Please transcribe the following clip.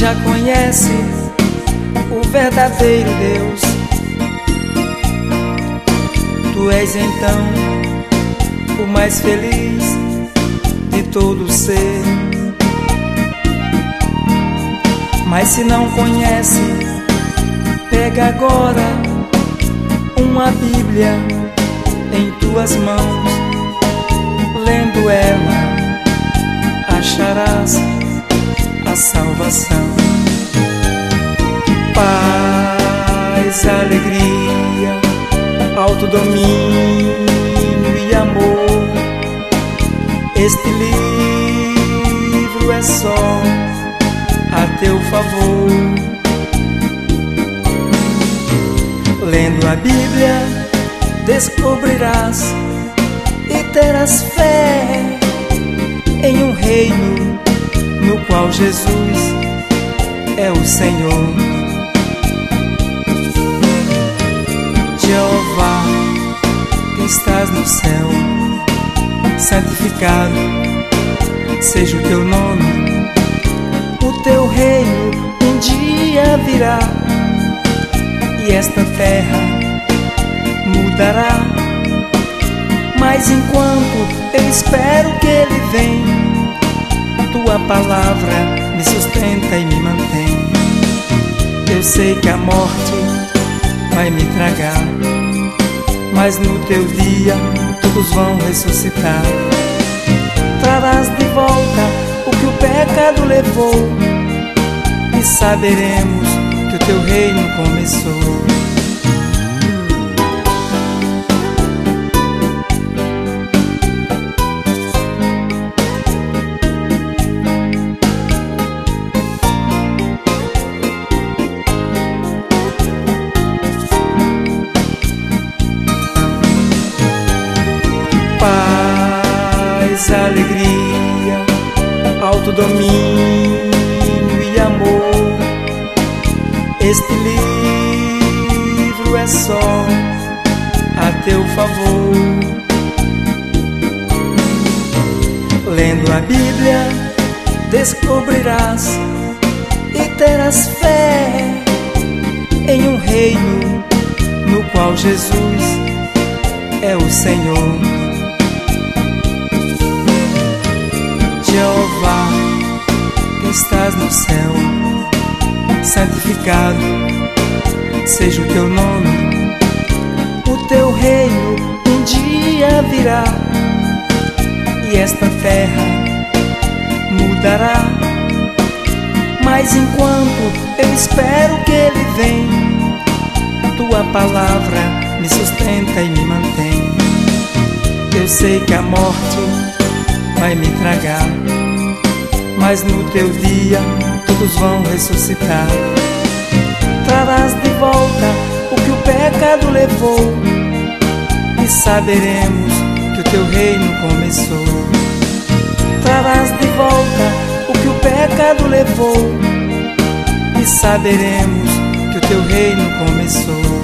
já conhece o verdadeiro Deus. Tu és então o mais feliz de todo ser. Mas se não conhece, pega agora uma Bíblia em tuas mãos. Lendo ela, acharás a salvação. Paz, alegria, autodomínio e amor. Este livro é só a teu favor. Lendo a Bíblia, descobrirás e terás fé em um reino no qual Jesus é o Senhor. Jeová, que estás no céu, santificado seja o teu nome. O teu reino um dia virá e esta terra mudará. Mas enquanto eu espero que Ele venha, tua palavra me sustenta e me mantém. Eu sei que a morte vai me tragar, mas no teu dia todos vão ressuscitar. Trarás de volta o que o pecado levou e saberemos que o teu reino começou. Paz, alegria, autodomínio e amor. Este livro é só a teu favor. Lendo a Bíblia, descobrirás e terás fé em um reino no qual Jesus é o Senhor. Jeová, que estás no céu, santificado seja o teu nome. O teu reino um dia virá e esta terra mudará. Mas enquanto eu espero que Ele venha, tua palavra me sustenta e me mantém. Eu sei que a morte vai me tragar, mas no teu dia todos vão ressuscitar. Trarás de volta o que o pecado levou e saberemos que o teu reino começou. Trarás de volta o que o pecado levou e saberemos que o teu reino começou.